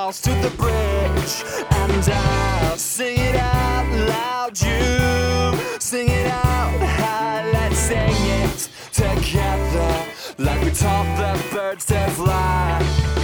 cross to the bridge, and I'll sing it out loud. You sing it out high. Let's sing it together like we taught the birds to fly.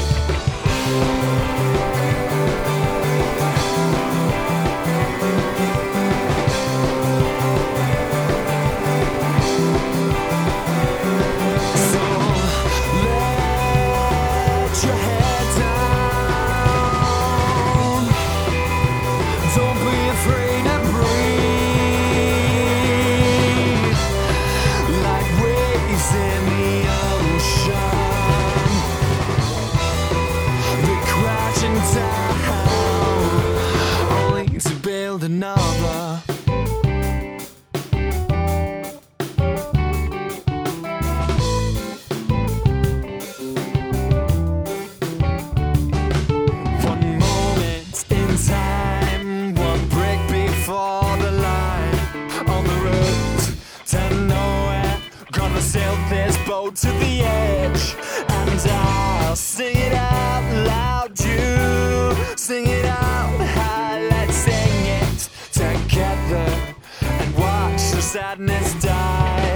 Another. One moment in time, one break before the line. On the road to nowhere, gonna sail this boat to the edge, and I'll sing it out loud. You sing it out high. Let's sing it together and watch the sadness die.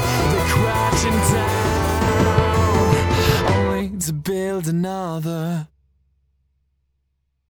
Only to build another.